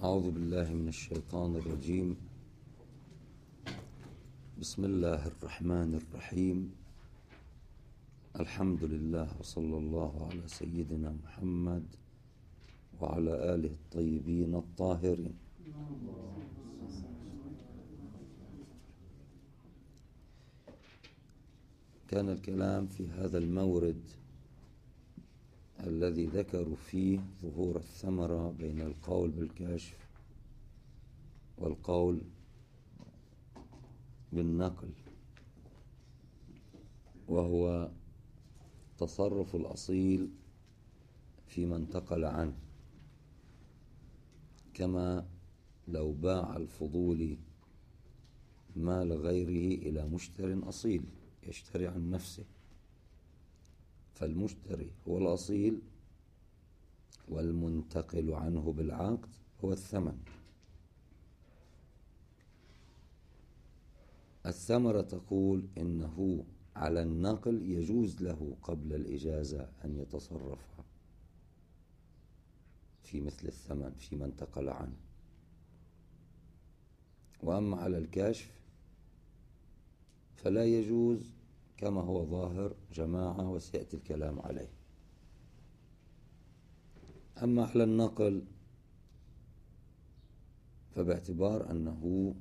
أعوذ بالله من الشيطان الرجيم. بسم الله الرحمن الرحيم. الحمد لله وصلى الله على سيدنا محمد وعلى آله الطيبين الطاهرين. كان الكلام في هذا المورد الذي ذكروا فيه ظهور الثمرة بين القول بالكشف والقول بالنقل، وهو تصرف الأصيل فيما انتقل عنه، كما لو باع الفضولي مال غيره إلى مشتر أصيل يشتري عن نفسه، فالمشتري هو الأصيل والمنتقل عنه بالعقد هو الثمن. الثمرة تقول إنه على النقل يجوز له قبل الإجازة أن يتصرف في مثل الثمن فيما انتقل عنه، وأما على الكشف فلا يجوز كما هو ظاهر جماعة وسيأتي الكلام عليه. أما على النقل فباعتبار أنه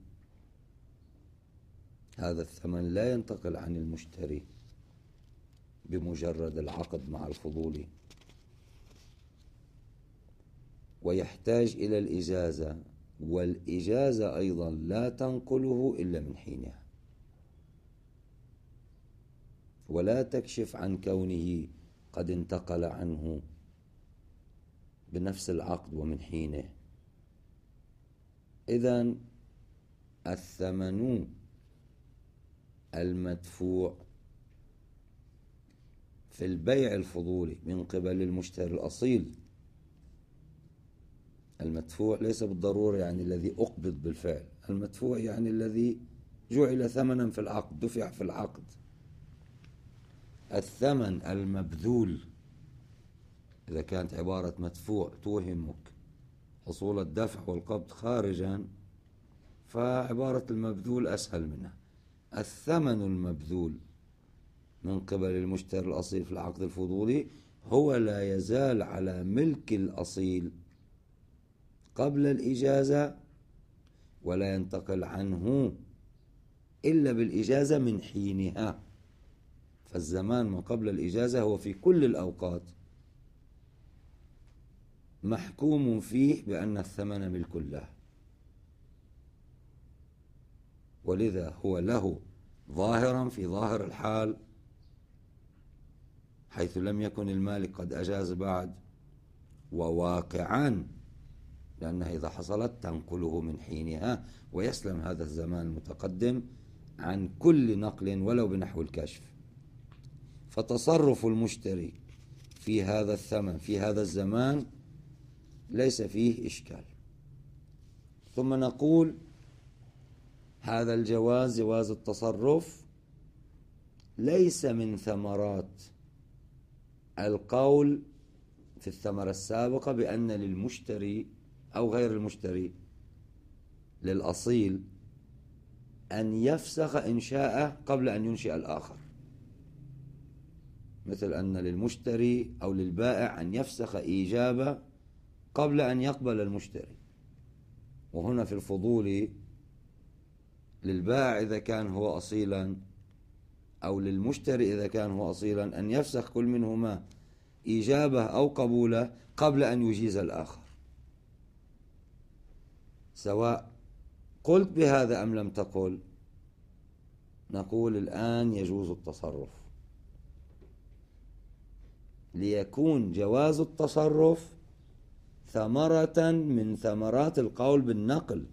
هذا الثمن لا ينتقل عن المشتري بمجرد العقد مع الفضولي، ويحتاج إلى الإجازة، والإجازة أيضا لا تنقله إلا من حينها، ولا تكشف عن كونه قد انتقل عنه بنفس العقد ومن حينه. إذن الثمن المدفوع في البيع الفضولي من قبل المشتري الأصيل، المدفوع ليس بالضرورة يعني الذي أقبض بالفعل، المدفوع يعني الذي جعل ثمنا في العقد، دفع في العقد. الثمن المبذول إذا كانت عبارة مدفوع توهمك حصول الدفع والقبض خارجا، فعبارة المبذول أسهل منها. الثمن المبذول من قبل المشتري الأصيل في العقد الفضولي هو لا يزال على ملك الأصيل قبل الإجازة، ولا ينتقل عنه إلا بالإجازة من حينها. فالزمان ما قبل الإجازة هو في كل الأوقات محكوم فيه بأن الثمن ملك له، ولذا هو له ظاهرا في ظاهر الحال حيث لم يكن المالك قد أجاز بعد، وواقعا لأنها إذا حصلت تنقله من حينها ويسلم هذا الزمان المتقدم عن كل نقل ولو بنحو الكشف. فتصرف المشتري في هذا الثمن في هذا الزمان ليس فيه إشكال. ثم نقول هذا الجواز، جواز التصرف، ليس من ثمرات القول في الثمرة السابقة بأن للمشتري أو غير المشتري للأصيل أن يفسخ إنشاءه قبل أن ينشئ الآخر، مثل أن للمشتري أو للبائع أن يفسخ إيجابه قبل أن يقبل المشتري. وهنا في الفضول للبائع إذا كان هو أصيلا أو للمشتري إذا كان هو أصيلا أن يفسخ كل منهما إيجابه أو قبوله قبل أن يجيز الآخر، سواء قلت بهذا أم لم تقل. نقول الآن يجوز التصرف، ليكون جواز التصرف ثمرة من ثمرات القول بالنقل،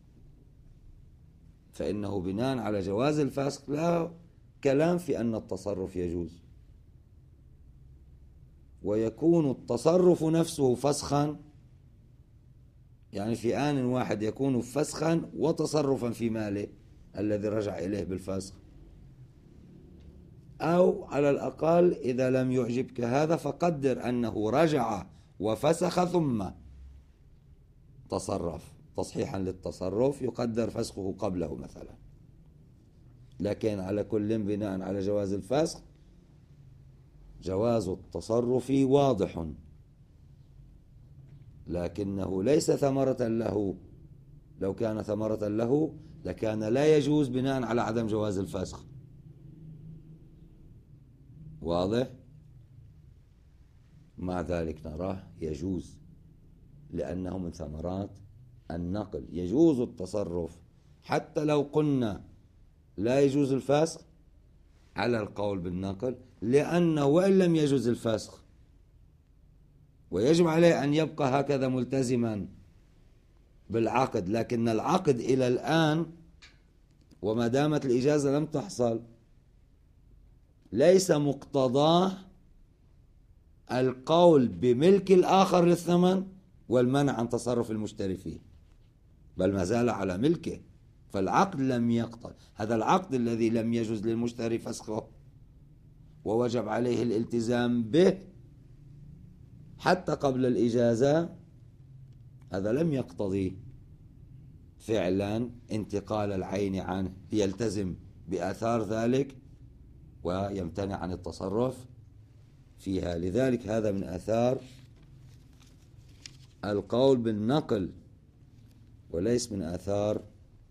فإنه بناء على جواز الفسخ لا كلام في أن التصرف يجوز، ويكون التصرف نفسه فسخا، يعني في آن واحد يكون فسخا وتصرفا في ماله الذي رجع إليه بالفسخ، أو على الأقل إذا لم يعجبك هذا فقدر أنه رجع وفسخ ثم تصرف تصحيحا للتصرف يقدر فسخه قبله مثلا، لكن على كل بناء على جواز الفسخ جواز التصرف واضح، لكنه ليس ثمرة له. لو كان ثمرة له لكان لا يجوز بناء على عدم جواز الفسخ. واضح؟ مع ذلك نراه يجوز، لأنه من ثمرات النقل. يجوز التصرف حتى لو قلنا لا يجوز الفسخ على القول بالنقل، لأنه وإن لم يجوز الفسخ ويجب عليه أن يبقى هكذا ملتزما بالعقد، لكن العقد إلى الآن وما دامت الإجازة لم تحصل ليس مقتضاه القول بملك الآخر للثمن والمنع عن تصرف المشتري فيه، بل ما زال على ملكه. فالعقد لم يقتضي، هذا العقد الذي لم يجوز للمشتري فسخه ووجب عليه الالتزام به حتى قبل الإجازة، هذا لم يقتضي فعلا انتقال العين عنه ليلتزم بآثار ذلك ويمتنع عن التصرف فيها. لذلك هذا من آثار القول بالنقل وليس من آثار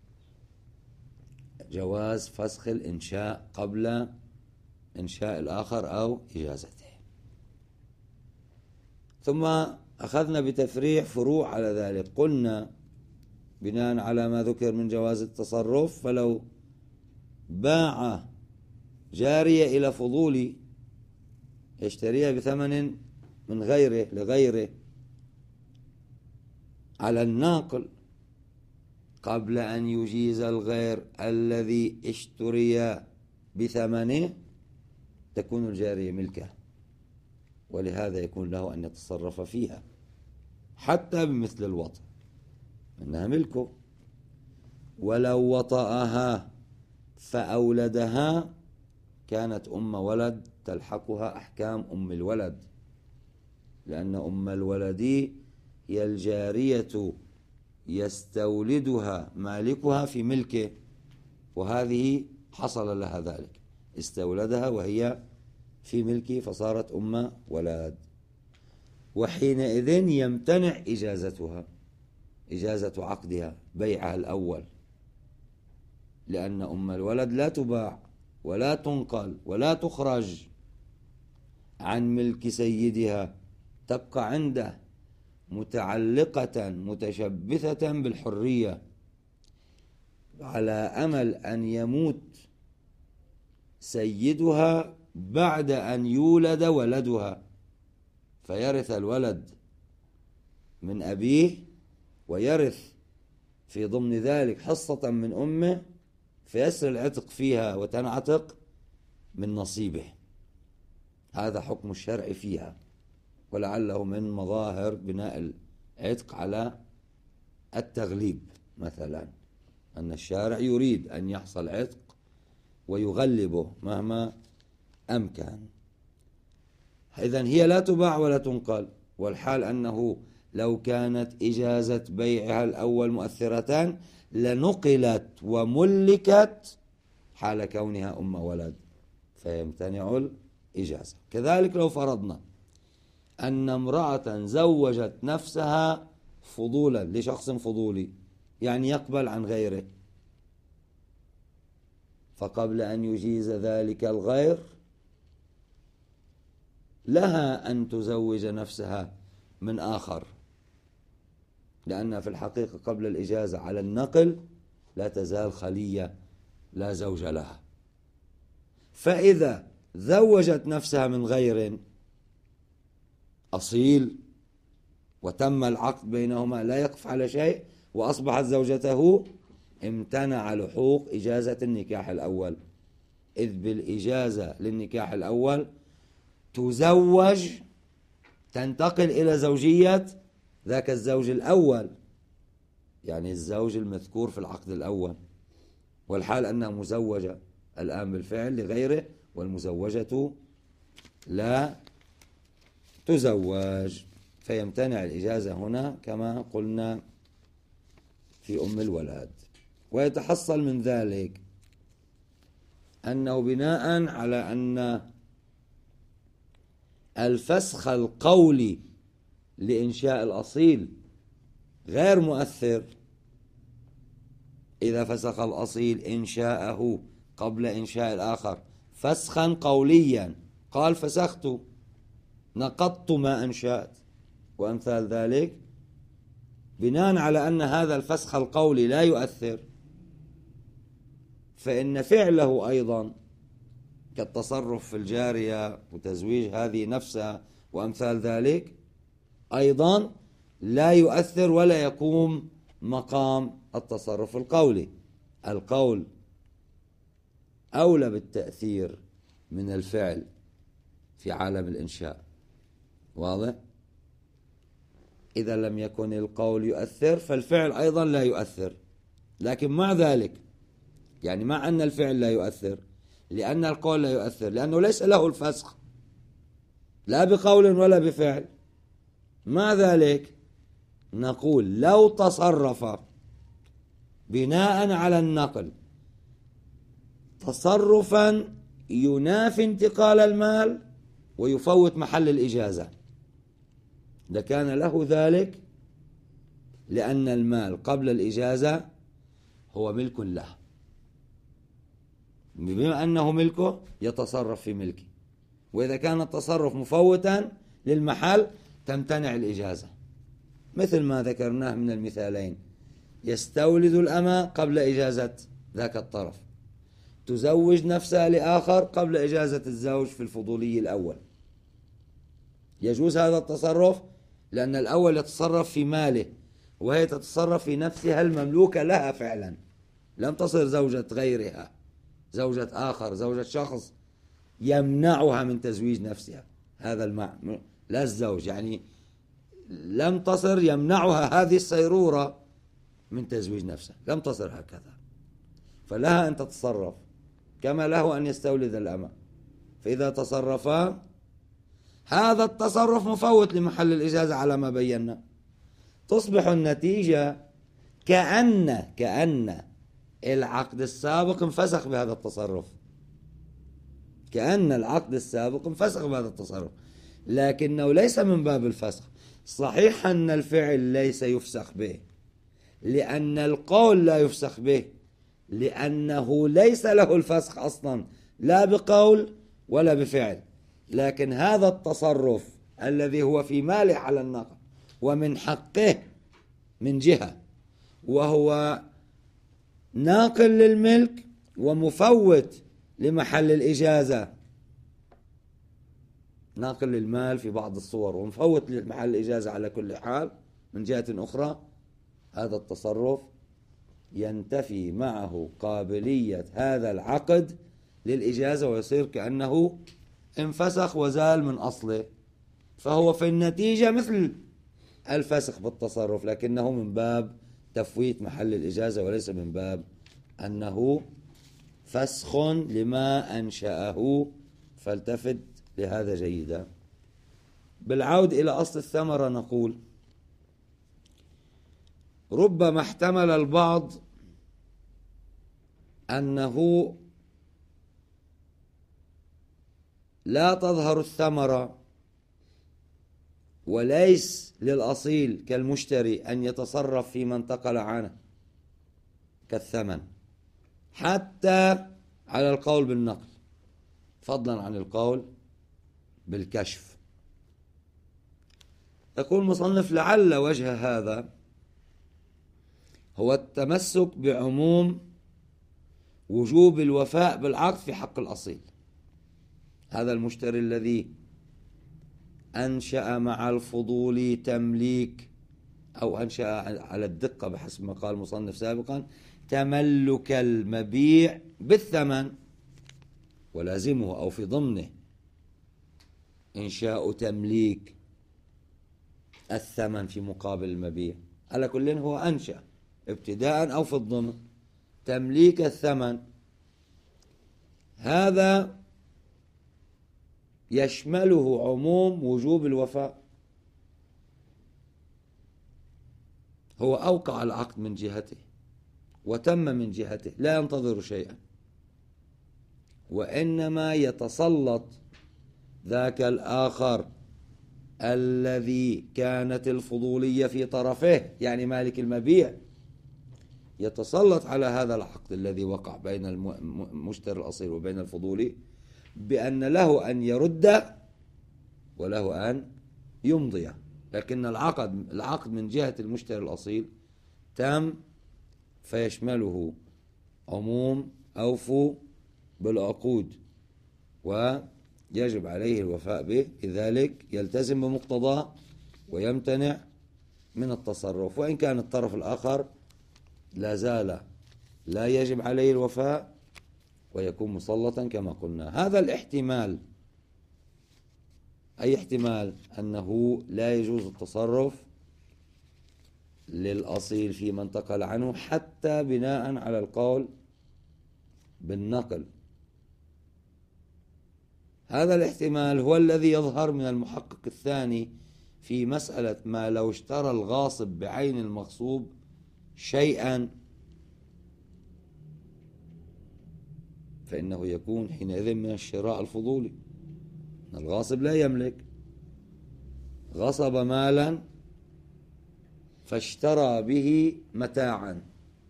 جواز فسخ الإنشاء قبل إنشاء الآخر أو إجازته. ثم أخذنا بتفريع فروع على ذلك. قلنا بناء على ما ذكر من جواز التصرف، فلو باع جارية إلى فضولي يشتريها بثمن من غيره لغيره على الناقل قبل أن يجيز الغير الذي اشتري بثمنه، تكون الجارية ملكه، ولهذا يكون له أن يتصرف فيها حتى بمثل الوطأ، إنها ملكه. ولو وطأها فأولدها كانت أم ولد تلحقها أحكام أم الولد، لأن أم الولد هي الجارية يستولدها مالكها في ملكه، وهذه حصل لها ذلك، استولدها وهي في ملكه فصارت أم ولد، وحينئذ يمتنع إجازتها، إجازة عقدها، بيعها الأول، لأن أم الولد لا تباع ولا تنقل ولا تخرج عن ملك سيدها، تبقى عنده متعلقة متشبثة بالحرية على أمل أن يموت سيدها بعد أن يولد ولدها، فيرث الولد من أبيه ويرث في ضمن ذلك حصة من أمه، فيسري العتق فيها وتنعتق من نصيبه. هذا حكم الشرع فيها، ولعله من مظاهر بناء العتق على التغليب، مثلا أن الشارع يريد أن يحصل عتق ويغلبه مهما أمكن. إذن هي لا تباع ولا تنقل، والحال أنه لو كانت إجازة بيعها الأول مؤثرتان لنقلت وملكت حال كونها أم ولد، فيمتنع الإجازة. كذلك لو فرضنا أن امرأة زوجت نفسها فضولا لشخص فضولي، يعني يقبل عن غيره، فقبل أن يجيز ذلك الغير لها أن تزوج نفسها من آخر، لأنها في الحقيقة قبل الإجازة على النقل لا تزال خلية لا زوج لها. فإذا زوجت نفسها من غير أصيل وتم العقد بينهما لا يقف على شيء وأصبحت زوجته، امتنع لحوق إجازة النكاح الأول، إذ بالإجازة للنكاح الأول تزوج، تنتقل إلى زوجية ذاك الزوج الأول، يعني الزوج المذكور في العقد الأول، والحال أنها مزوجة الآن بالفعل لغيره، والمزوجة لا تزوج، فيمتنع الإجازة هنا كما قلنا في أم الولد. ويتحصل من ذلك أنه بناء على أن الفسخ القولي لإنشاء الأصيل غير مؤثر، إذا فسخ الأصيل إنشاءه قبل إنشاء الآخر فسخا قوليا، قال فسخت، نقضت ما أنشأت وأمثال ذلك، بناء على أن هذا الفسخ القولي لا يؤثر، فإن فعله أيضا كالتصرف في الجارية وتزويج هذه نفسها وأمثال ذلك أيضا لا يؤثر ولا يقوم مقام التصرف القولي. القول أولى بالتأثير من الفعل في عالم الإنشاء، واضح؟ إذا لم يكن القول يؤثر فالفعل أيضا لا يؤثر، لكن مع ذلك يعني مع أن الفعل لا يؤثر لأن القول لا يؤثر، لأنه ليس له الفسخ لا بقول ولا بفعل، مع ذلك نقول لو تصرف بناء على النقل تصرفا ينافي انتقال المال ويفوت محل الإجازة لكان له ذلك، لأن المال قبل الإجازة هو ملك له، بما أنه ملكه يتصرف في ملكه، وإذا كان التصرف مفوتا للمحل تمتنع الإجازة، مثل ما ذكرناه من المثالين: يستولد الأمة قبل إجازة ذاك الطرف، تزوج نفسها لآخر قبل إجازة الزوج في الفضولي الأول. يجوز هذا التصرف لأن الأول يتصرف في ماله وهي تتصرف في نفسها المملوكة لها فعلا، لم تصر زوجة غيرها، زوجة آخر، زوجة شخص يمنعها من تزويج نفسها، هذا المعنى لا الزوج، يعني لم تصر يمنعها هذه السيرورة من تزويج نفسها، لم تصر هكذا، فلها أن تتصرف كما له أن يستولد الأمة. فإذا تصرفا هذا التصرف مفوت لمحل الإجازة على ما بينا، تصبح النتيجة كأن العقد السابق انفسخ بهذا التصرف، كأن العقد السابق انفسخ بهذا التصرف، لكنه ليس من باب الفسخ. صحيح أن الفعل ليس يفسخ به لأن القول لا يفسخ به، لأنه ليس له الفسخ أصلا لا بقول ولا بفعل، لكن هذا التصرف الذي هو في ماله على النقل ومن حقه من جهة، وهو ناقل للملك ومفوت لمحل الإجازة، ناقل للمال في بعض الصور ومفوت لمحل الإجازة على كل حال من جهة أخرى، هذا التصرف ينتفي معه قابلية هذا العقد للإجازة ويصير كأنه انفسخ وزال من أصله، فهو في النتيجة مثل الفسخ بالتصرف، لكنه من باب تفويت محل الإجازة وليس من باب أنه فسخ لما أنشأه. فالتفت لهذا جيدا. بالعود إلى أصل الثمرة نقول: ربما احتمل البعض أنه لا تظهر الثمرة وليس للأصيل كالمشتري أن يتصرف فيما انتقل عنه كالثمن، حتى على القول بالنقل فضلا عن القول بالكشف. يقول المصنف: لعل وجه هذا هو التمسك بعموم وجوب الوفاء بالعقد في حق الأصيل. هذا المشتري الذي أنشأ مع الفضول تمليك، أو أنشأ على الدقة بحسب ما قال المصنف سابقا تملك المبيع بالثمن، ولازمه أو في ضمنه إنشاء تمليك الثمن في مقابل المبيع، على كل هو أنشأ ابتداء أو في الضمن تمليك الثمن، هذا يشمله عموم وجوب الوفاء. هو أوقع العقد من جهته وتم من جهته، لا ينتظر شيئا، وإنما يتسلط ذاك الآخر الذي كانت الفضولية في طرفه، يعني مالك المبيع، يتسلط على هذا العقد الذي وقع بين المشتري الأصيل وبين الفضولي بأن له أن يرد وله أن يمضي. لكن العقد من جهة المشتري الأصيل تام، فيشمله عموم أوفوا بالعقود ويجب عليه الوفاء به، لذلك يلتزم بمقتضاه ويمتنع من التصرف، وإن كان الطرف الآخر لا زال لا يجب عليه الوفاء ويكون مسلطا كما قلنا. هذا الاحتمال، أي احتمال أنه لا يجوز التصرف للأصيل فيما انتقل عنه حتى بناء على القول بالنقل، هذا الاحتمال هو الذي يظهر من المحقق الثاني في مسألة ما لو اشترى الغاصب بعين المغصوب شيئا فإنه يكون حينئذ من الشراء الفضولي. الغاصب لا يملك، غصب مالا فاشترى به متاعا،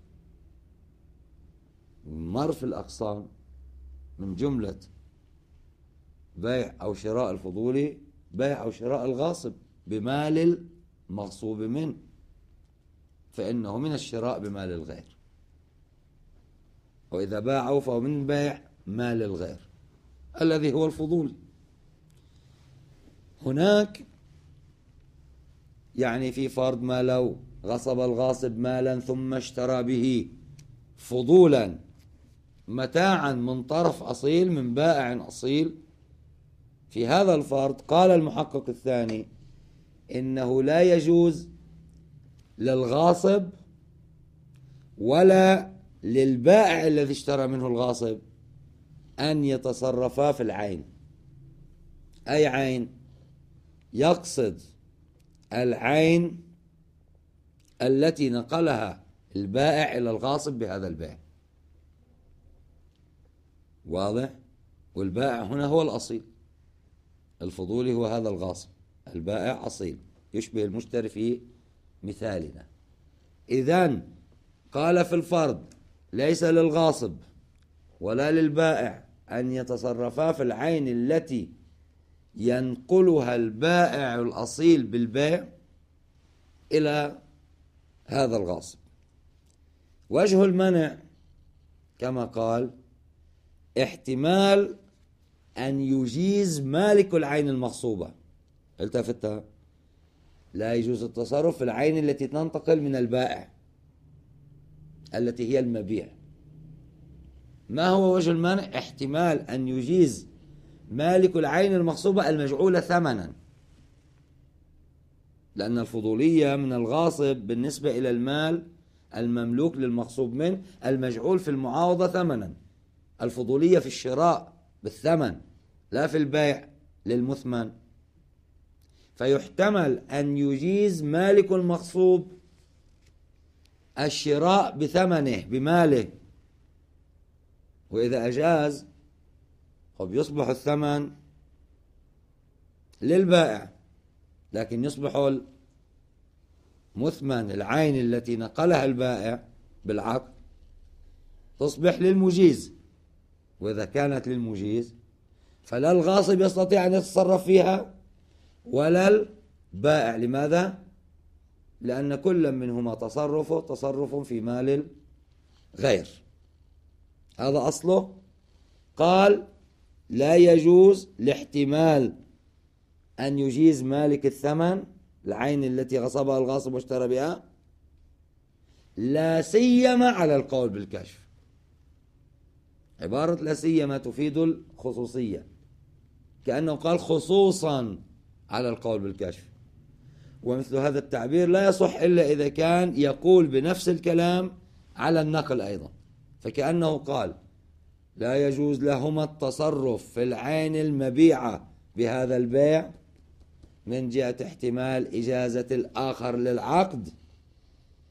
مر في الأقسام من جملة بيع أو شراء الفضولي بيع أو شراء الغاصب بمال المغصوب منه، فإنه من الشراء بمال الغير، وإذا باعوا فهو من بيع مال الغير الذي هو الفضولي. هناك يعني في فرض ما لو غصب الغاصب مالا ثم اشترى به فضولا متاعا من طرف أصيل من بائع أصيل، في هذا الفرض قال المحقق الثاني إنه لا يجوز للغاصب ولا للبائع الذي اشترى منه الغاصب أن يتصرفا في العين. أي عين؟ يقصد العين التي نقلها البائع إلى الغاصب بهذا البيع، واضح؟ والبائع هنا هو الأصيل، الفضولي هو هذا الغاصب، البائع أصيل يشبه المشتري في مثالنا. إذن قال في الفرض ليس للغاصب ولا للبائع أن يتصرفا في العين التي ينقلها البائع الأصيل بالبيع إلى هذا الغاصب. وجه المنع كما قال احتمال أن يجيز مالك العين المغصوبة، التفتها، لا يجوز التصرف في العين التي تنتقل من البائع التي هي المبيع. ما هو وجه المنع؟ احتمال أن يجيز مالك العين المغصوبة المجعولة ثمنا، لأن الفضولية من الغاصب بالنسبة إلى المال المملوك للمغصوب منه المجعول في المعاوضة ثمنا، الفضولية في الشراء بالثمن لا في البيع للمثمن، فيحتمل أن يجيز مالك المغصوب الشراء بثمنه بماله، وإذا أجاز يصبح الثمن للبائع، لكن يصبح المثمن العين التي نقلها البائع بالعقد تصبح للمجيز، وإذا كانت للمجيز فلا الغاصب يستطيع أن يتصرف فيها ولا البائع. لماذا؟ لأن كل منهما تصرف في مال الغير، هذا أصله. قال لا يجوز لاحتمال أن يجيز مالك الثمن العين التي غصبها الغاصب واشترى بها، لا سيما على القول بالكشف. عبارة لا سيما تفيد الخصوصية، كأنه قال خصوصا على القول بالكشف، ومثل هذا التعبير لا يصح إلا إذا كان يقول بنفس الكلام على النقل أيضا، فكأنه قال لا يجوز لهما التصرف في العين المبيعة بهذا البيع من جهة احتمال إجازة الآخر للعقد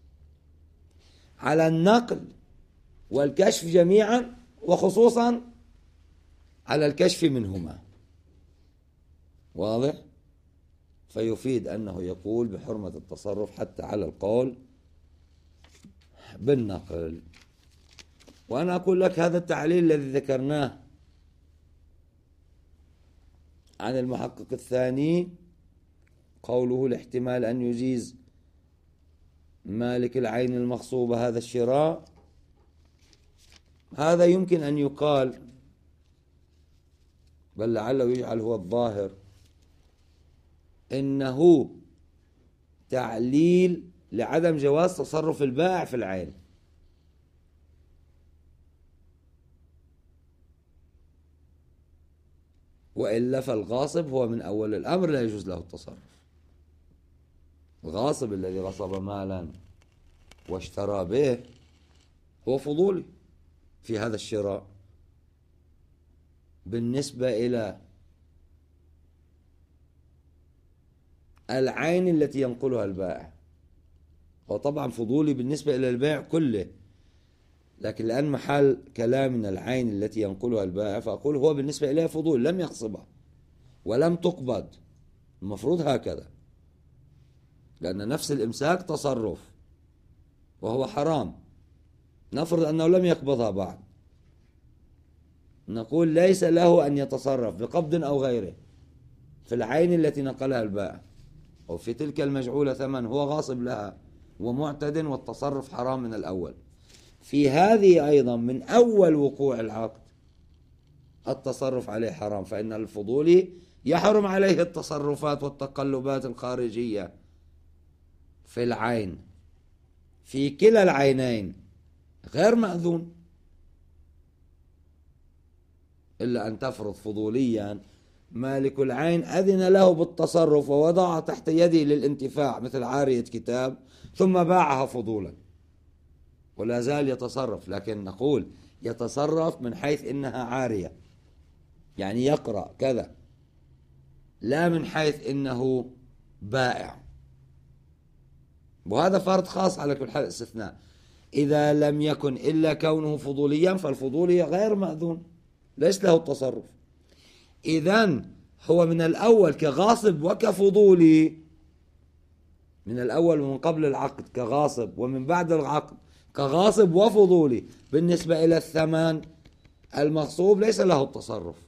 على النقل والكشف جميعا، وخصوصا على الكشف منهما. واضح؟ فيفيد أنه يقول بحرمة التصرف حتى على القول بالنقل. وأنا أقول لك هذا التعليل الذي ذكرناه عن المحقق الثاني، قوله الاحتمال أن يجيز مالك العين المغصوبة هذا الشراء، هذا يمكن أن يقال، بل لعله يجعل هو الظاهر، إنه تعليل لعدم جواز تصرف البائع في العين، وإلا فالغاصب هو من أول الأمر لا يجوز له التصرف. الغاصب الذي غصب مالا واشترى به هو فضولي في هذا الشراء بالنسبة إلى العين التي ينقلها البائع. هو طبعا فضولي بالنسبة إلى البائع كله، لكن لأن محل كلامنا العين التي ينقلها البائع، فأقول هو بالنسبة إليها فضول، لم يغصبها ولم تقبض، المفروض هكذا، لأن نفس الإمساك تصرف وهو حرام. نفرض أنه لم يقبضها بعد، نقول ليس له أن يتصرف بقبض أو غيره في العين التي نقلها البائع، أو في تلك المجعولة ثمن هو غاصب لها ومعتد، والتصرف حرام من الأول. في هذه أيضا من أول وقوع العقد التصرف عليه حرام، فإن الفضولي يحرم عليه التصرفات والتقلبات الخارجية في العين في كلا العينين غير مأذون، إلا أن تفرض فضوليا مالك العين أذن له بالتصرف ووضع تحت يده للانتفاع مثل عارية كتاب ثم باعها فضولا، ولا زال يتصرف، لكن نقول يتصرف من حيث إنها عارية، يعني يقرأ كذا، لا من حيث إنه بائع. وهذا فرض خاص على كل حال استثناء. إذا لم يكن إلا كونه فضوليا فالفضولي غير مأذون، ليس له التصرف. إذن هو من الأول كغاصب وكفضولي، من الأول ومن قبل العقد كغاصب، ومن بعد العقد كغاصب وفضولي. بالنسبة إلى الثمن المغصوب ليس له التصرف،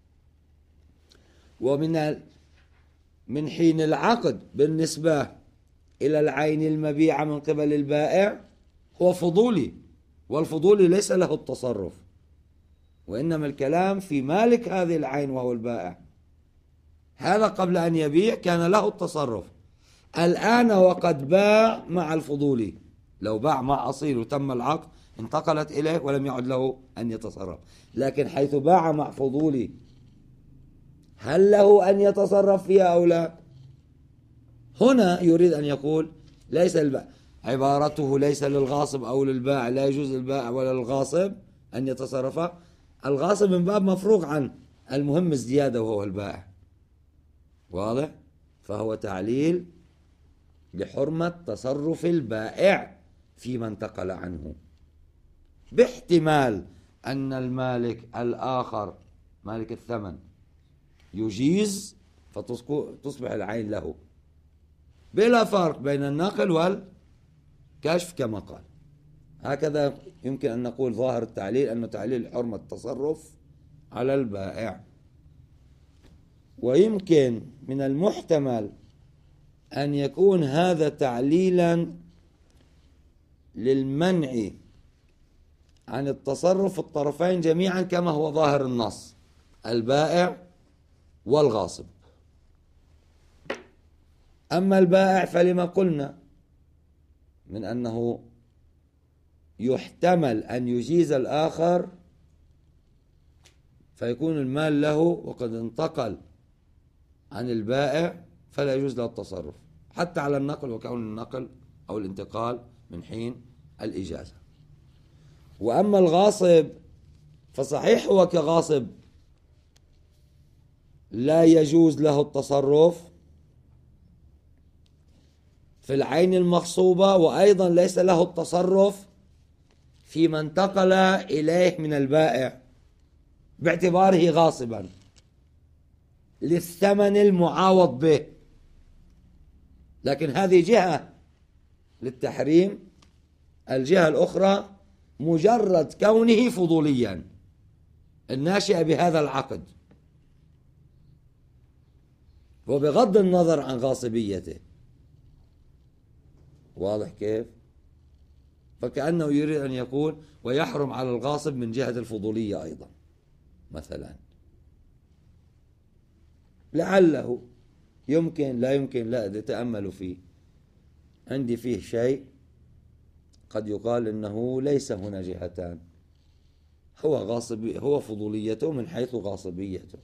من حين العقد بالنسبة إلى العين المبيعة من قبل البائع هو فضولي، والفضولي ليس له التصرف، وإنما الكلام في مالك هذه العين وهو البائع. هذا قبل أن يبيع كان له التصرف، الآن وقد باع مع الفضولي، لو باع مع أصيل وتم العقد انتقلت إليه ولم يعد له أن يتصرف، لكن حيث باع مع فضولي هل له أن يتصرف فيها أو لا؟ هنا يريد أن يقول ليس البائع، عبارته ليس للغاصب أو للبائع، لا يجوز للبائع ولا للغاصب أن يتصرفا. الغاصب من باب مفروغ عن المهم الزيادة وهو البائع. واضح؟ فهو تعليل لحرمة تصرف البائع فيما انتقل عنه، باحتمال أن المالك الآخر مالك الثمن يجيز فتصبح العين له، بلا فرق بين النقل والكشف كما قال. هكذا يمكن أن نقول ظاهر التعليل أنه تعليل حرمة التصرف على البائع. ويمكن من المحتمل أن يكون هذا تعليلا للمنع عن التصرف الطرفين جميعا كما هو ظاهر النص، البائع والغاصب. أما البائع فلما قلنا من أنه يحتمل أن يجيز الآخر فيكون المال له وقد انتقل عن البائع، فلا يجوز له التصرف حتى على النقل، وكون النقل أو الانتقال من حين الإجازة. وأما الغاصب فصحيح هو كغاصب لا يجوز له التصرف في العين المغصوبة، وأيضا ليس له التصرف فيما انتقل إليه من البائع باعتباره غاصبا للثمن المعاوض به، لكن هذه جهة للتحريم. الجهة الأخرى مجرد كونه فضوليا الناشئ بهذا العقد، وبغض النظر عن غاصبيته. واضح كيف؟ فكأنه يريد أن يقول ويحرم على الغاصب من جهة الفضولية أيضا مثلا، لعله يمكن لا يمكن، لا تأملوا فيه. عندي فيه شيء قد يقال إنه ليس هنا جهتان، هو غاصب، هو فضوليته من حيث غاصبيته،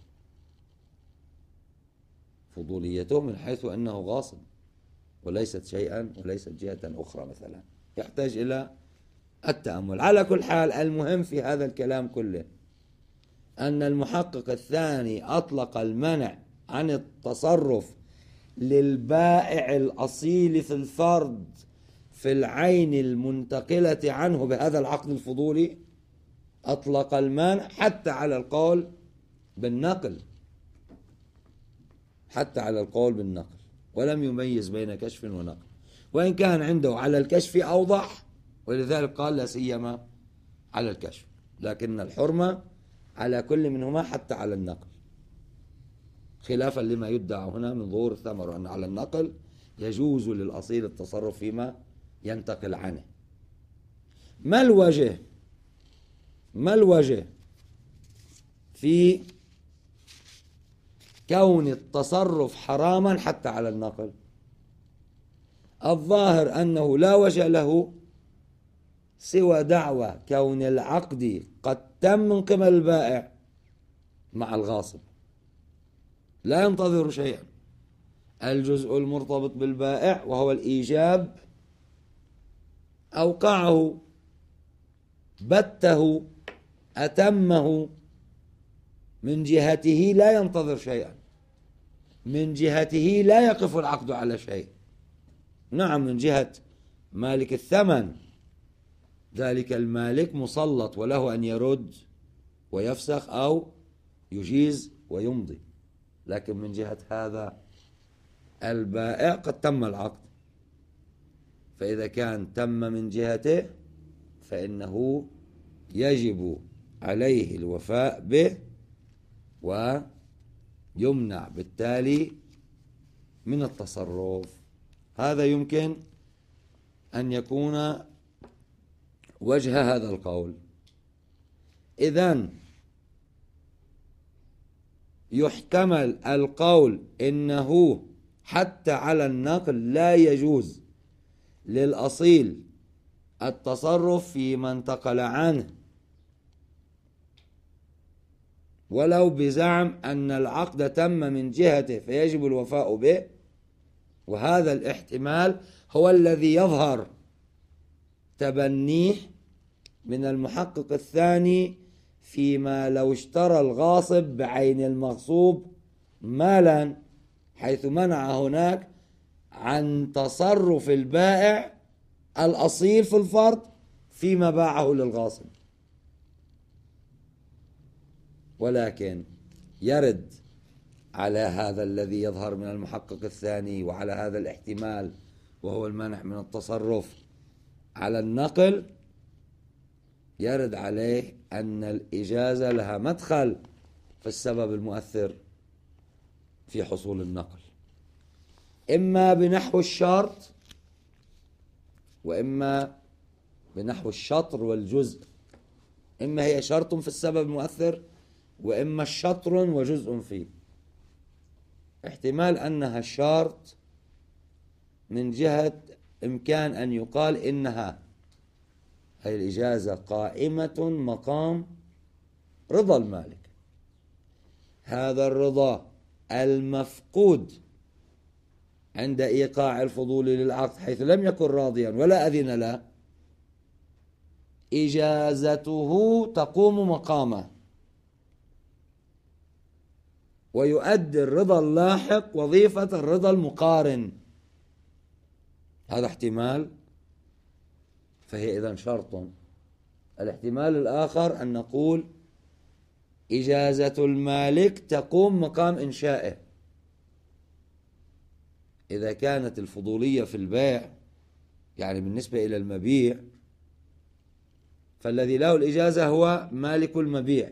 فضوليته من حيث أنه غاصب وليست شيئا وليست جهة أخرى مثلا، يحتاج إلى التأمل. على كل حال، المهم في هذا الكلام كله أن المحقق الثاني أطلق المنع عن التصرف للبائع الأصيل في الفرد في العين المنتقلة عنه بهذا العقد الفضولي، أطلق المانع حتى على القول بالنقل، حتى على القول بالنقل، ولم يميز بين كشف ونقل، وإن كان عنده على الكشف أوضح، ولذلك قال لا سيما على الكشف، لكن الحرمة على كل منهما حتى على النقل، خلافا لما يدعى هنا من ظهور الثمر، أن على النقل يجوز للأصيل التصرف فيما ينتقل عنه. ما الوجه في كون التصرف حراما حتى على النقل؟ الظاهر أنه لا وجه له سوى دعوى كون العقد قد تم من قبل البائع مع الغاصب، لا ينتظر شيئا. الجزء المرتبط بالبائع وهو الإيجاب أوقعه، بته، أتمه، من جهته لا ينتظر شيئا، من جهته لا يقف العقد على شيء. نعم، من جهة مالك الثمن ذلك المالك مسلط وله أن يرد ويفسخ أو يجيز ويمضي، لكن من جهة هذا البائع قد تم العقد، فإذا كان تم من جهته فإنه يجب عليه الوفاء به، ويمنع بالتالي من التصرف. هذا يمكن أن يكون وجه هذا القول. إذن يحتمل القول إنه حتى على النقل لا يجوز للأصيل التصرف فيما انتقل عنه، ولو بزعم أن العقد تم من جهته فيجب الوفاء به، وهذا الاحتمال هو الذي يظهر تبنيه من المحقق الثاني فيما لو اشترى الغاصب بعين المغصوب مالا، حيث منع هناك عن تصرف البائع الأصيل في الفرد فيما باعه للغاصب. ولكن يرد على هذا الذي يظهر من المحقق الثاني وعلى هذا الاحتمال وهو المنع من التصرف على النقل، يرد عليه أن الإجازة لها مدخل في السبب المؤثر في حصول النقل، إما بنحو الشرط وإما بنحو الشطر والجزء، إما هي شرط في السبب المؤثر وإما شطر وجزء فيه. احتمال أنها شرط من جهة إمكان أن يقال إنها هي الإجازة قائمة مقام رضا المالك، هذا الرضا المفقود عند إيقاع الفضول للعقد حيث لم يكن راضيا ولا أذن له، إجازته تقوم مقامه، ويؤدي الرضا اللاحق وظيفة الرضا المقارن. هذا احتمال، فهي إذن شرط الاحتمال الآخر أن نقول إجازة المالك تقوم مقام إنشائه. إذا كانت الفضولية في البيع يعني بالنسبة إلى المبيع، فالذي له الإجازة هو مالك المبيع،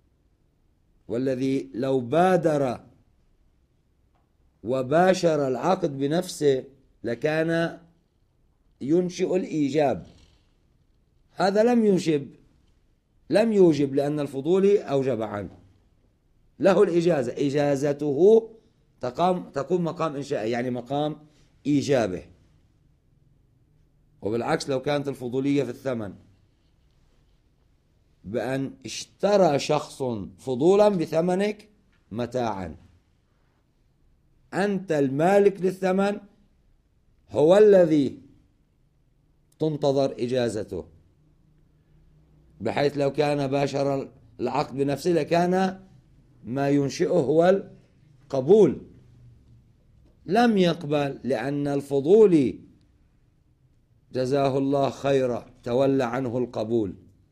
والذي لو بادر وباشر العقد بنفسه لكان ينشئ الإيجاب. هذا لم يوجب لأن الفضولي أوجب عنه، له الإجازة، إجازته تقوم مقام إنشائه يعني مقام إيجابه. وبالعكس لو كانت الفضولية في الثمن بأن اشترى شخص فضولا بثمنك متاعا، أنت المالك للثمن هو الذي تنتظر إجازته، بحيث لو كان باشر العقد بنفسه لكان ما ينشئه هو القبول. لم يقبل لأن الفضولي جزاه الله خيرا تولى عنه القبول.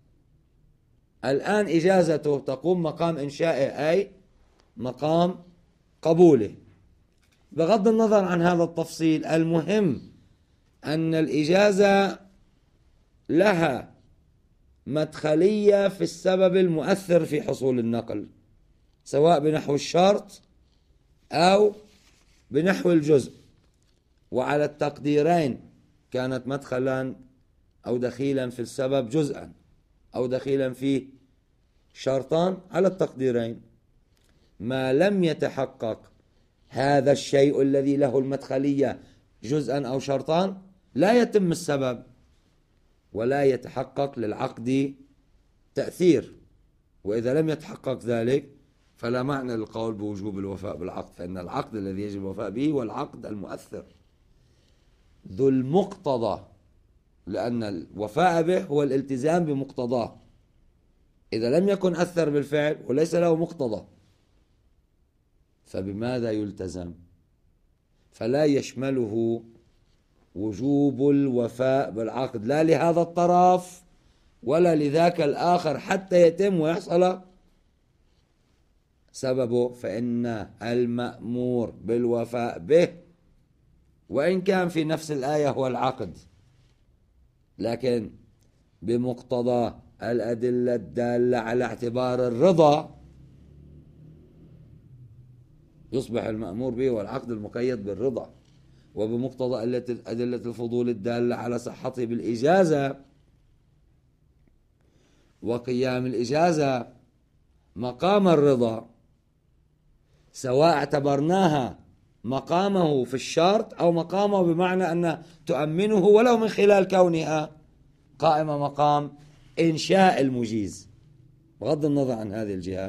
الآن إجازته تقوم مقام إنشائه أي مقام قبوله. بغض النظر عن هذا التفصيل، المهم أن الإجازة لها مدخلية في السبب المؤثر في حصول النقل، سواء بنحو الشرط أو بنحو الجزء، وعلى التقديرين كانت مدخلا أو دخيلا في السبب جزءا أو دخيلا في شرطان، على التقديرين. ما لم يتحقق هذا الشيء الذي له المدخلية جزءا أو شرطان لا يتم السبب ولا يتحقق للعقد تأثير. وإذا لم يتحقق ذلك فلا معنى للقول بوجوب الوفاء بالعقد، فإن العقد الذي يجب الوفاء به هو العقد المؤثر ذو المقتضى، لأن الوفاء به هو الالتزام بمقتضاه. إذا لم يكن أثر بالفعل وليس له مقتضى فبماذا يلتزم؟ فلا يشمله وجوب الوفاء بالعقد لا لهذا الطرف ولا لذاك الآخر حتى يتم ويحصل سببه. فإن المأمور بالوفاء به وإن كان في نفس الآية هو العقد، لكن بمقتضى الأدلة الدالة على اعتبار الرضا يصبح المأمور به والعقد المقيد بالرضا، وبمقتضى أدلة الفضول الدالة على صحته بالإجازة وقيام الإجازة مقام الرضا، سواء اعتبرناها مقامه في الشرط أو مقامه بمعنى أن تؤمنه ولو من خلال كونها قائمة مقام إنشاء المجيز. بغض النظر عن هذه الجهة،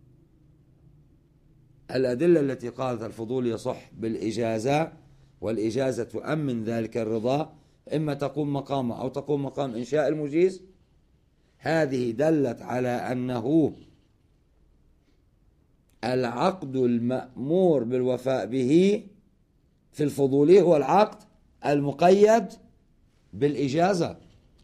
الأدلة التي قالت الفضول يصح بالإجازة والإجازة تؤمن ذلك الرضا إما تقوم مقامه أو تقوم مقام إنشاء المجيز، هذه دلت على أنه العقد المأمور بالوفاء به في الفضولي هو العقد المقيد بالإجازة،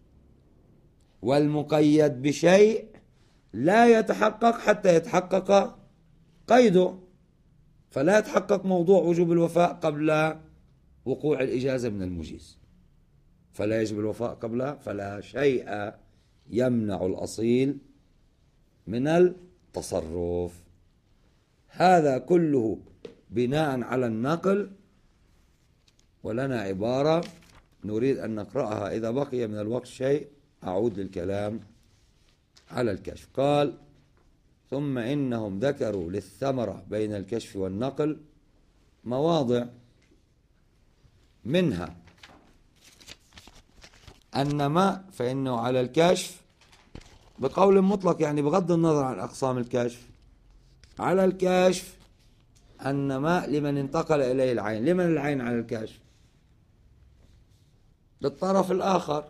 والمقيد بشيء لا يتحقق حتى يتحقق قيده، فلا يتحقق موضوع وجوب الوفاء قبل وقوع الإجازة من المجيز، فلا يجب الوفاء قبلها، فلا شيء يمنع الأصيل من التصرف. هذا كله بناء على النقل. ولنا عبارة نريد أن نقرأها، إذا بقي من الوقت شيء أعود للكلام على الكشف. قال: ثم إنهم ذكروا للثمرة بين الكشف والنقل مواضع، منها أن ما فإنه على الكشف بقول مطلق، يعني بغض النظر عن أقسام الكشف، على الكشف أن ما لمن انتقل إليه العين. لمن العين على الكشف؟ للطرف الآخر.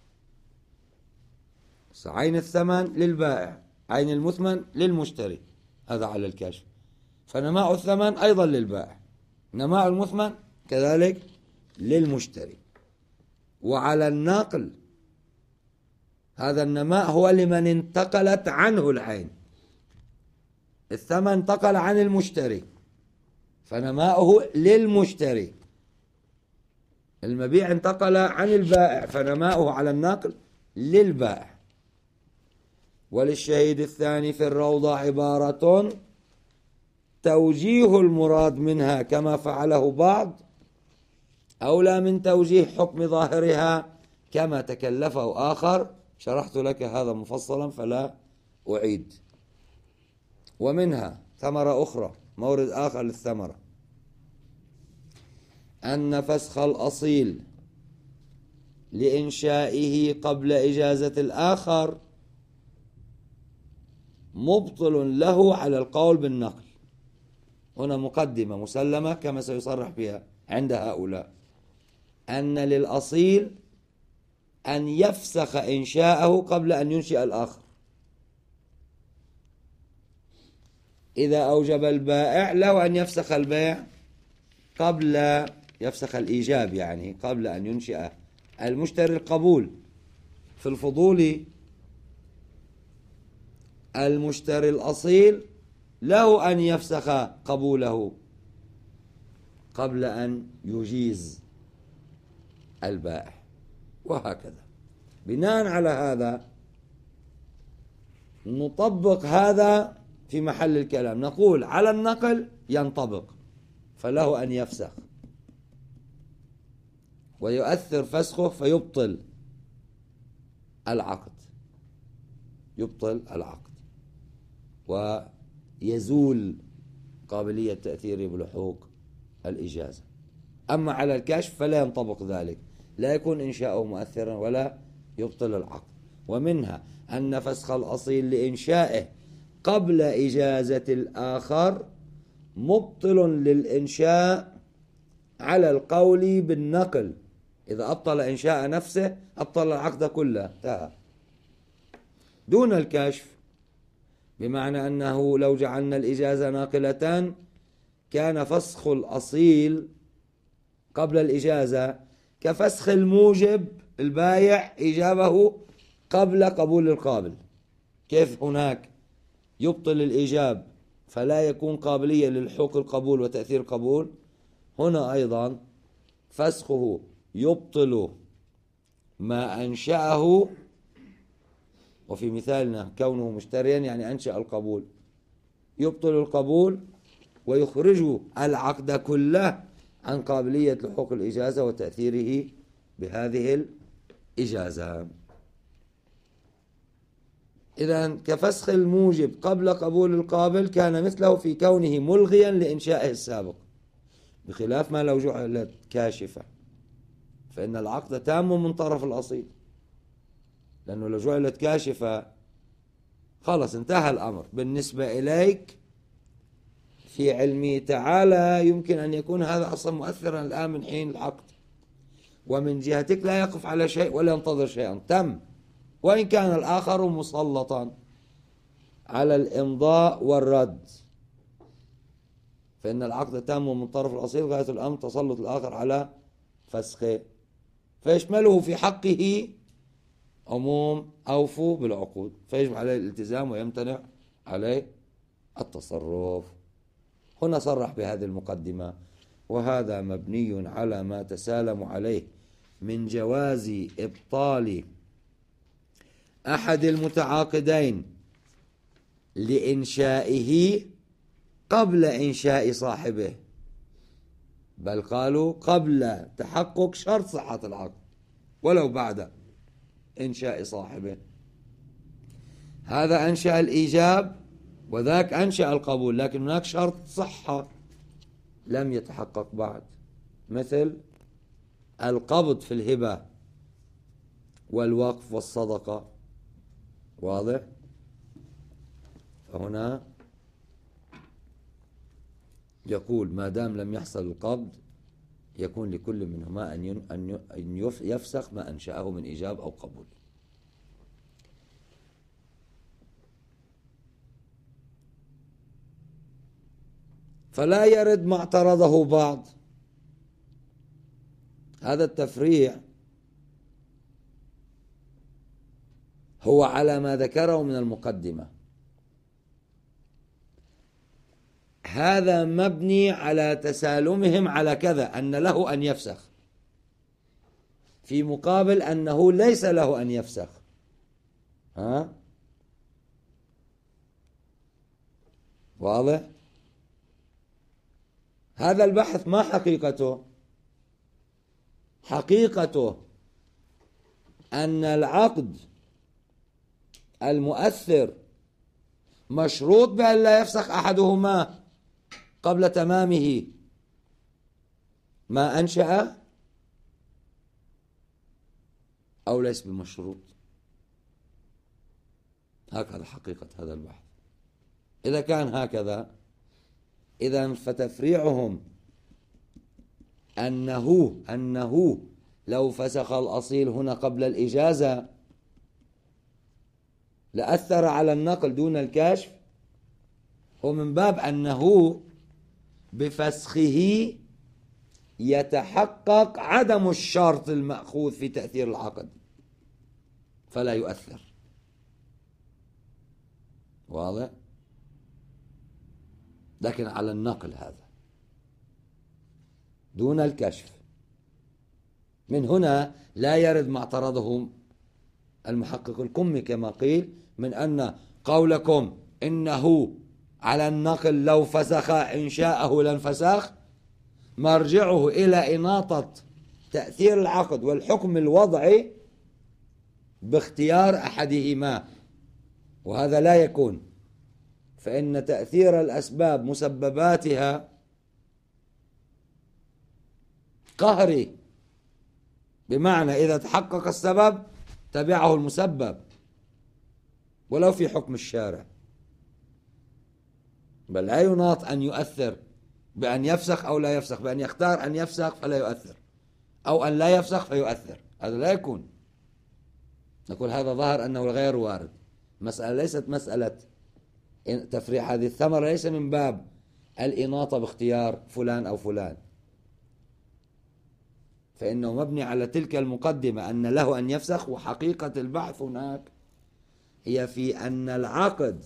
عين الثمن للبائع، عين المثمن للمشتري، هذا على الكشف. فنماء الثمن أيضا للبائع، نماء المثمن كذلك للمشتري. وعلى النقل هذا النماء هو لمن انتقلت عنه العين. الثمن انتقل عن المشتري فنماؤه للمشتري، المبيع انتقل عن البائع فنماؤه على النقل للبائع. وللشهيد الثاني في الروضة عبارة توجيه المراد منها كما فعله بعض أولى من توجيه حكم ظاهرها كما تكلفه آخر. شرحت لك هذا مفصلا فلا أعيد. ومنها ثمرة أخرى، مورد آخر للثمرة، أن فسخ الأصيل لإنشائه قبل إجازة الآخر مبطل له على القول بالنقل. هنا مقدمة مسلمة كما سيصرح بها عند هؤلاء، أن للأصيل أن يفسخ إنشاءه قبل أن ينشئ الآخر. إذا أوجب البائع له أن يفسخ البيع قبل يفسخ الإيجاب، يعني قبل أن ينشئ المشتري القبول. في الفضول المشتري الأصيل له أن يفسخ قبوله قبل أن يجيز البائع، وهكذا. بناء على هذا نطبق هذا في محل الكلام، نقول على النقل ينطبق فله أن يفسخ ويؤثر فسخه فيبطل العقد، يبطل العقد ويزول قابلية تأثيره بلحوق الإجازة. أما على الكشف فلا ينطبق ذلك، لا يكون إنشاؤه مؤثرا ولا يبطل العقد. ومنها أن فسخ الأصيل لإنشائه قبل إجازة الآخر مبطل للإنشاء على القول بالنقل. إذا أبطل إنشاء نفسه أبطل العقد كله دون الكشف، بمعنى أنه لو جعلنا الإجازة ناقلة كان فسخ الأصيل قبل الإجازة كفسخ الموجب البايع إيجابه قبل قبول القابل. كيف هناك يبطل الإيجاب فلا يكون قابلية للحوق القبول وتأثير القبول، هنا أيضا فسخه يبطل ما أنشأه. وفي مثالنا كونه مشتريا يعني أنشأ القبول، يبطل القبول ويخرج العقد كله عن قابلية لحوق الإجازة وتأثيره بهذه الإجازة. إذن كفسخ الموجب قبل قبول القابل كان مثله في كونه ملغيا لإنشائه السابق، بخلاف ما لو جعلت كاشفة فإن العقد تام من طرف الأصيل، لأنه لو جعلت كاشفة خلص انتهى الأمر بالنسبة إليك. في علمي تعالى يمكن أن يكون هذا أصلا مؤثرا الآن من حين العقد، ومن جهتك لا يقف على شيء ولا ينتظر شيئا، تم، وإن كان الآخر مسلطا على الإمضاء والرد، فإن العقد تام من طرف الأصيل غاية الأمر تسلط الآخر على فسخه، فيشمله في حقه عموم أوفوا بالعقود، فيجب عليه الالتزام ويمتنع عليه التصرف. هنا صرح بهذه المقدمة، وهذا مبني على ما تسالم عليه من جواز إبطال أحد المتعاقدين لإنشائه قبل إنشاء صاحبه، بل قالوا قبل تحقق شرط صحة العقد ولو بعد إنشاء صاحبه. هذا أنشأ الإيجاب وذاك أنشأ القبول، لكن هناك شرط صحة لم يتحقق بعد، مثل القبض في الهبة والوقف والصدقة، واضح؟ فهنا يقول ما دام لم يحصل القبض يكون لكل منهما أن يفسخ ما أنشأه من إيجاب أو قبول. فلا يرد ما اعترضه بعض. هذا التفريع هو على ما ذكره من المقدمة. هذا مبني على تسالمهم على كذا، أن له أن يفسخ، في مقابل أنه ليس له أن يفسخ. واضح؟ هذا البحث ما حقيقته؟ حقيقته أن العقد المؤثر مشروط بأن لا يفسخ أحدهما قبل تمامه ما أنشأ، أو ليس بمشروط. هكذا حقيقة هذا البحث. إذا كان هكذا، إذن فتفريعهم أنه لو فسخ الأصيل هنا قبل الإجازة لأثر على النقل دون الكشف، هو من باب أنه بفسخه يتحقق عدم الشرط المأخوذ في تأثير العقد فلا يؤثر. واضح؟ لكن على النقل هذا دون الكشف. من هنا لا يرد ما اعترضه المحقق الكمي كما قيل، من أن قولكم إنه على النقل لو فسخ إنشاءه لانفسخ مرجعه إلى إناطة تأثير العقد والحكم الوضعي باختيار أحدهما، وهذا لا يكون، فإن تأثير الأسباب مسبباتها قهري، بمعنى إذا تحقق السبب تبعه المسبب ولو في حكم الشارع، بل لا يناط أن يؤثر بأن يفسخ أو لا يفسخ، بأن يختار أن يفسخ فلا يؤثر أو أن لا يفسخ فيؤثر. هذا لا يكون. نقول هذا ظاهر أنه غير وارد. مسألة ليست مسألة تفريع هذه الثمرة، ليس من باب الإناطة باختيار فلان أو فلان، فإنه مبني على تلك المقدمة أن له أن يفسخ. وحقيقة البحث هناك هي في أن العقد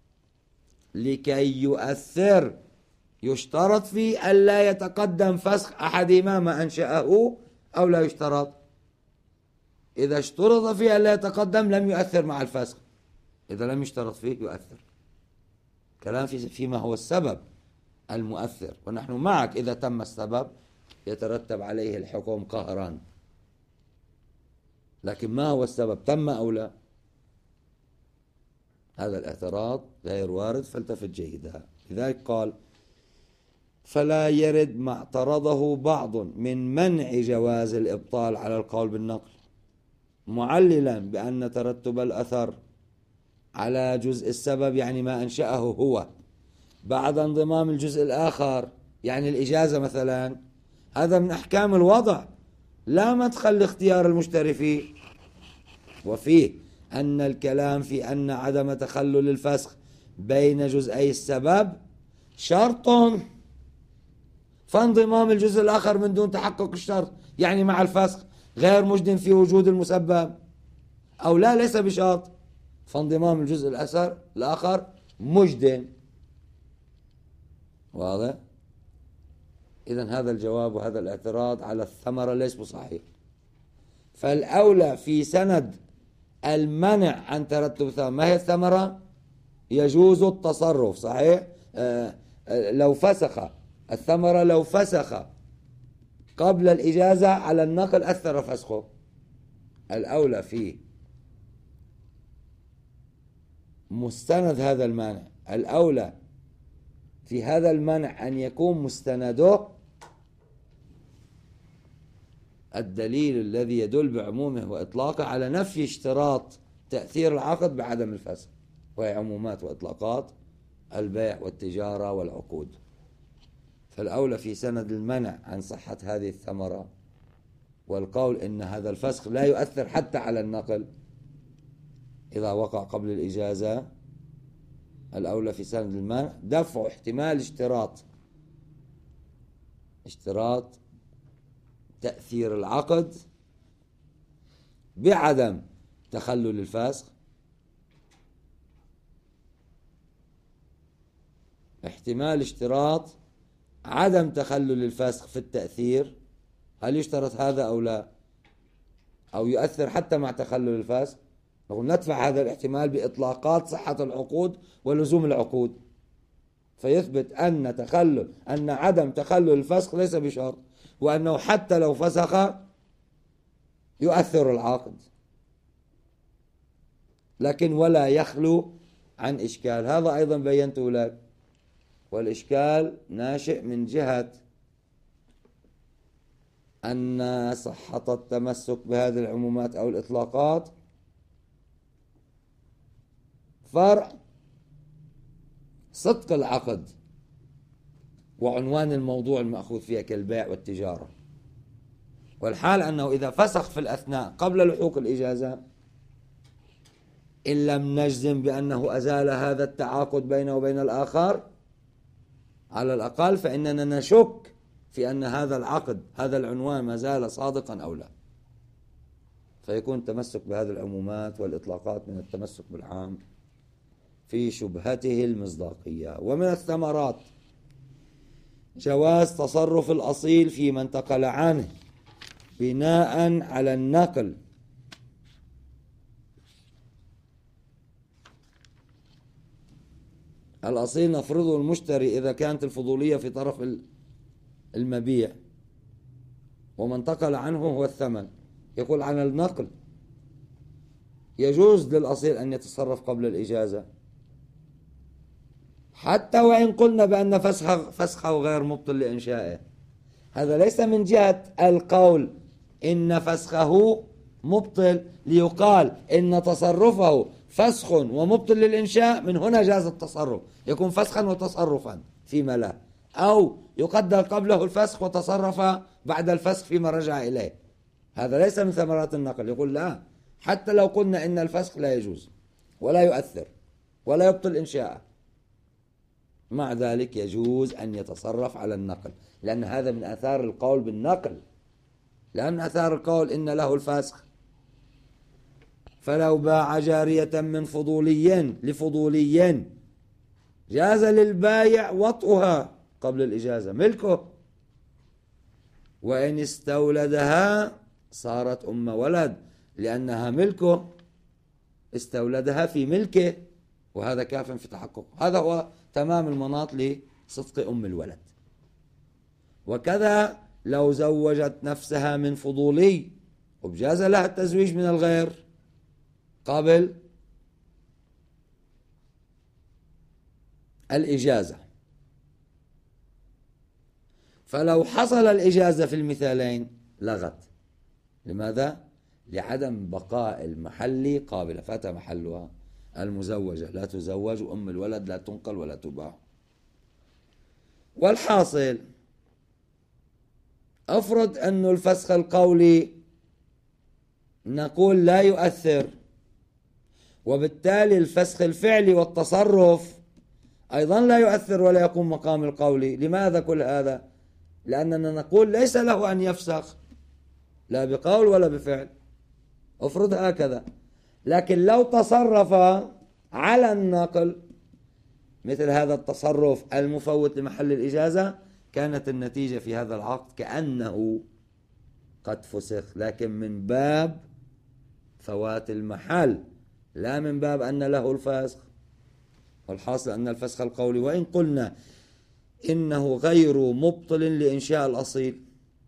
لكي يؤثر يشترط فيه ألا يتقدم فسخ أحدهما ما أنشأه أو لا يشترط. إذا اشترط فيه ألا يتقدم لم يؤثر مع الفسخ، إذا لم يشترط فيه يؤثر. كلام فيما هو السبب المؤثر، ونحن معك إذا تم السبب يترتب عليه الحكم قهرا، لكن ما هو السبب، تم أو لا؟ هذا الاعتراض غير وارد، فالتفت جيدا. لذلك قال فلا يرد ما اعترضه بعض من منع جواز الإبطال على القول بالنقل، معللا بأن ترتب الأثر على جزء السبب يعني ما أنشأه هو بعد انضمام الجزء الآخر، يعني الإجازة مثلا، هذا من أحكام الوضع لا مدخل لاختيار المشتري فيه. وفيه أن الكلام في أن عدم تخلل الفسخ بين جزئي السبب شرط، فانضمام الجزء الآخر من دون تحقق الشرط يعني مع الفسخ غير مجد في وجود المسبب، أو لا ليس بشرط، فانضمام الجزء الآخر مجد. واضح؟ إذن هذا الجواب وهذا الاعتراض على الثمرة ليس بصحيح. فالأولى في سند المنع عن ترتب الثمرة، ما هي الثمرة؟ يجوز التصرف، صحيح؟ لو فسخ الثمرة، لو فسخ قبل الإجازة على النقل أثر فسخه. الأولى في مستند هذا المانع، الأولى في هذا المنع أن يكون مستنده الدليل الذي يدل بعمومه وإطلاقه على نفي اشتراط تأثير العقد بعدم الفسخ، وهي عمومات وإطلاقات البيع والتجارة والعقود. فالأولى في سند المنع عن صحة هذه الثمرة والقول إن هذا الفسخ لا يؤثر حتى على النقل إذا وقع قبل الإجازة، الأولى في سند المنع دفع احتمال اشتراط تأثير العقد بعدم تخلل الفسخ احتمال اشتراط عدم تخلل الفسخ في التأثير، هل يشترط هذا أو لا، أو يؤثر حتى مع تخلل الفسخ؟ نقول ندفع هذا الاحتمال بإطلاقات صحة العقود ولزوم العقود، فيثبت أن عدم تخلل الفسخ ليس بشرط، وأنه حتى لو فسخ يؤثر العقد، لكن ولا يخلو عن إشكال. هذا أيضا بينته لك، والإشكال ناشئ من جهة أن صحة التمسك بهذه العمومات أو الإطلاقات فرع صدق العقد وعنوان الموضوع المأخوذ فيها كالبيع والتجارة، والحال أنه إذا فسخ في الأثناء قبل لحوق الإجازة إن لم نجزم بأنه أزال هذا التعاقد بينه وبين الآخر، على الأقل فإننا نشك في أن هذا العقد هذا العنوان ما زال صادقا أو لا، فيكون التمسك بهذه العمومات والإطلاقات من التمسك بالعام في شبهته المصداقية. ومن الثمرات جواز تصرف الأصيل فيما انتقل عنه بناء على النقل، الأصيل نفرضه المشتري إذا كانت الفضولية في طرف المبيع، وما انتقل عنه هو الثمن. يقول عن النقل يجوز للأصيل أن يتصرف قبل الإجازة، حتى وإن قلنا بأن فسخه غير مبطل لإنشائه. هذا ليس من جهة القول إن فسخه مبطل ليقال إن تصرفه فسخ ومبطل للإنشاء، من هنا جاز التصرف، يكون فسخا وتصرفا فيما لا، أو يقدر قبله الفسخ وتصرف بعد الفسخ فيما رجع إليه. هذا ليس من ثمرات النقل. يقول لا، حتى لو قلنا إن الفسخ لا يجوز ولا يؤثر ولا يبطل إنشاءه، مع ذلك يجوز أن يتصرف على النقل، لأن هذا من آثار القول بالنقل. لأن آثار القول إن له الفسخ، فلو باع جارية من فضولي لفضولي جاز للبايع وطئها قبل الإجازة، ملكه، وإن استولدها صارت أم ولد، لأنها ملكه، استولدها في ملكه، وهذا كاف في تحقق. هذا هو تمام المناط لصدق أم الولد. وكذا لو زوجت نفسها من فضولي وبجاز لها التزويج من الغير قبل الإجازة، فلو حصل الإجازة في المثالين لغت. لماذا؟ لعدم بقاء المحل قابلة، فات محلها. المزوجة لا تزوج، وأم الولد لا تنقل ولا تباع. والحاصل أفرض أن الفسخ القولي نقول لا يؤثر، وبالتالي الفسخ الفعلي والتصرف أيضا لا يؤثر ولا يقوم مقام القولي. لماذا كل هذا؟ لأننا نقول ليس له أن يفسخ لا بقول ولا بفعل، أفرض هكذا. لكن لو تصرف على النقل مثل هذا التصرف المفوت لمحل الإجازة، كانت النتيجة في هذا العقد كأنه قد فسخ، لكن من باب فوات المحل، لا من باب أن له الفسخ. والحاصل أن الفسخ القولي وإن قلنا إنه غير مبطل لإنشاء الأصيل،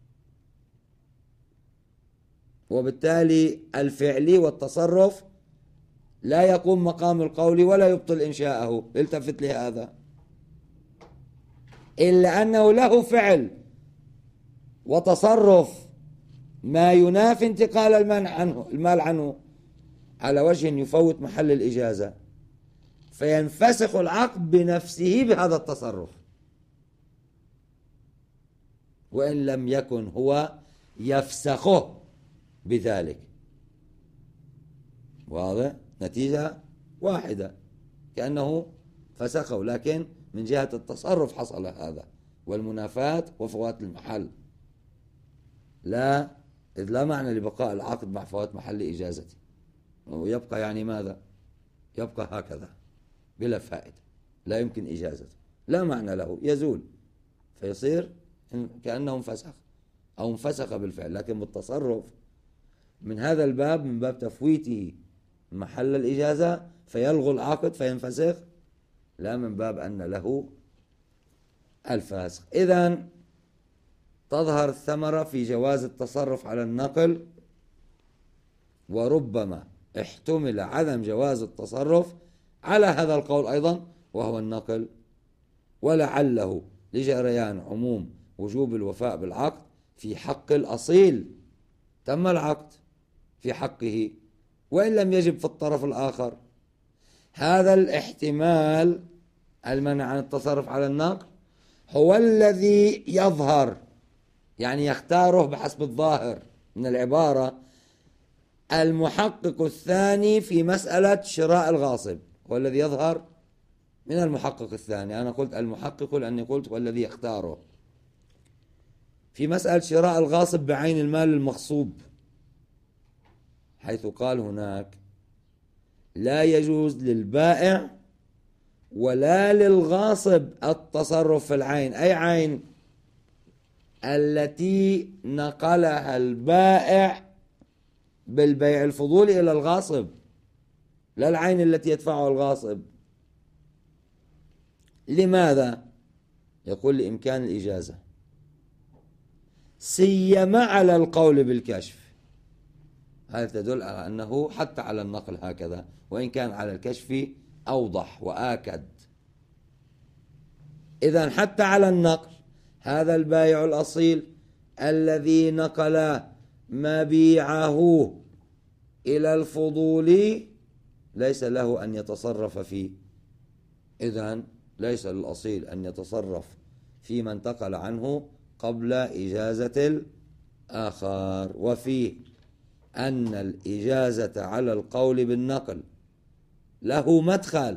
وبالتالي الفعلي والتصرف لا يقوم مقام القول ولا يبطل إنشاءه، التفت لهذا، إلا أنه له فعل وتصرف ما ينافي انتقال المال عنه على وجه يفوت محل الإجازة، فينفسخ العقد بنفسه بهذا التصرف، وإن لم يكن هو يفسخه بذلك. واضح؟ نتيجة واحدة، كأنه فسخه، لكن من جهة التصرف حصل هذا، والمنافاة وفوات المحل لا، إذ لا معنى لبقاء العقد مع فوات محل إجازته، ويبقى يعني ماذا؟ يبقى هكذا بلا فائدة، لا يمكن إجازته. لا معنى له، يزول، فيصير كأنه انفسخ أو انفسخ بالفعل. لكن بالتصرف من هذا الباب، من باب تفويته محل الإجازة فيلغو العقد فينفسخ، لا من باب أن له الفاسق. إذن تظهر الثمرة في جواز التصرف على النقل، وربما احتمل عدم جواز التصرف على هذا القول أيضا وهو النقل، ولعله لجريان عموم وجوب الوفاء بالعقد في حق الأصيل، تم العقد في حقه وإن لم يجب في الطرف الآخر. هذا الاحتمال المنع عن التصرف على النقل هو الذي يظهر، يعني يختاره بحسب الظاهر من العبارة المحقق الثاني في مسألة شراء الغاصب، هو الذي يظهر من المحقق الثاني. أنا قلت المحقق لأني قلت هو الذي يختاره في مسألة شراء الغاصب بعين المال المغصوب، حيث قال هناك لا يجوز للبائع ولا للغاصب التصرف في العين. أي عين؟ التي نقلها البائع بالبيع الفضولي إلى الغاصب، لا العين التي يدفعها الغاصب. لماذا؟ يقول لإمكان الإجازة، سيما على القول بالكشف. هذا تدل على أنه حتى على النقل هكذا، وإن كان على الكشف أوضح وآكد. إذن حتى على النقل هذا البائع الأصيل الذي نقل مبيعه إلى الفضولي ليس له أن يتصرف فيه. إذن ليس للأصيل أن يتصرف فيما انتقل عنه قبل إجازة الآخر. وفيه أن الإجازة على القول بالنقل له مدخل،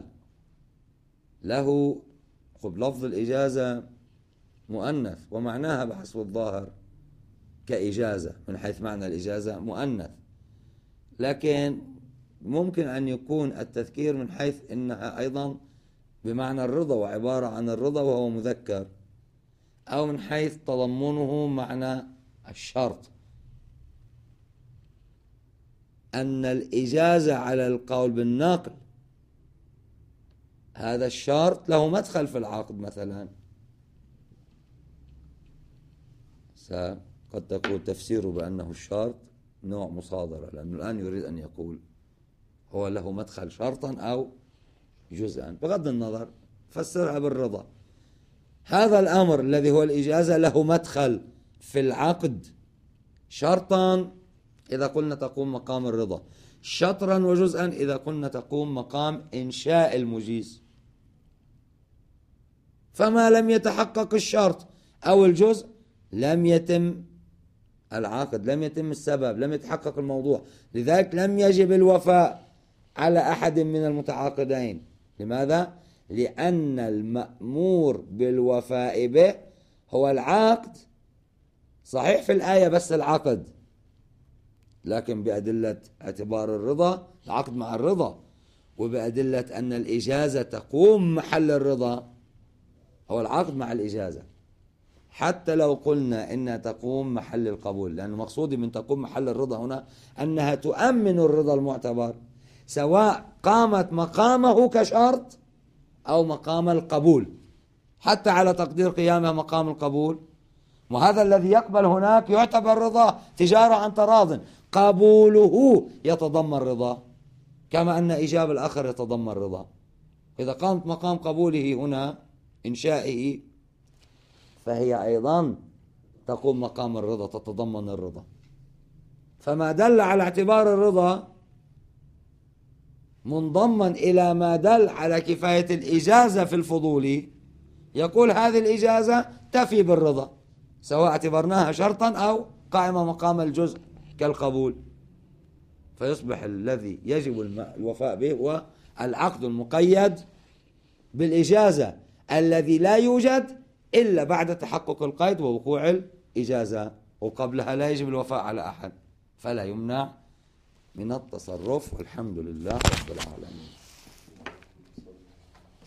له لفظ الإجازة مؤنث ومعناها بحسب الظاهر كإجازة، من حيث معنى الإجازة مؤنث، لكن ممكن أن يكون التذكير من حيث إنها أيضا بمعنى الرضا وعبارة عن الرضا وهو مذكر، أو من حيث تضمنه معنى الشرط، أن الإجازة على القول بالنقل هذا الشرط له مدخل في العقد. مثلا قد تقول تفسيره بأنه الشرط نوع مصادرة، لأنه الآن يريد أن يقول هو له مدخل شرطا أو جزءا، بغض النظر فسرها بالرضا. هذا الأمر الذي هو الإجازة له مدخل في العقد شرطا إذا قلنا تقوم مقام الرضا، شطرا وجزءا إذا قلنا تقوم مقام إنشاء المجيز. فما لم يتحقق الشرط أو الجزء لم يتم العقد، لم يتم السبب، لم يتحقق الموضوع، لذلك لم يجب الوفاء على أحد من المتعاقدين. لماذا؟ لأن المأمور بالوفاء به هو العقد، صحيح في الآية بس العقد، لكن بأدلة اعتبار الرضا العقد مع الرضا، وبأدلة أن الإجازة تقوم محل الرضا هو العقد مع الإجازة. حتى لو قلنا إنها تقوم محل القبول، لأن مقصودي من تقوم محل الرضا هنا أنها تؤمن الرضا المعتبر، سواء قامت مقامه كشرط أو مقام القبول، حتى على تقدير قيامها مقام القبول. وهذا الذي يقبل هناك يعتبر رضا تجارة عن تراض، قبوله يتضمن رضا، كما أن إجابة الآخر يتضمن رضا. إذا قامت مقام قبوله هنا إنشائه فهي أيضا تقوم مقام الرضا، تتضمن الرضا. فما دل على اعتبار الرضا منضما إلى ما دل على كفاية الإجازة في الفضولي، يقول هذه الإجازة تفي بالرضا، سواء اعتبرناها شرطا أو قائمة مقام الجزء كالقبول. فيصبح الذي يجب الوفاء به هو العقد المقيد بالإجازة الذي لا يوجد إلا بعد تحقق القيد ووقوع الإجازة، وقبلها لا يجب الوفاء على أحد، فلا يمنع من التصرف. والحمد لله رب العالمين.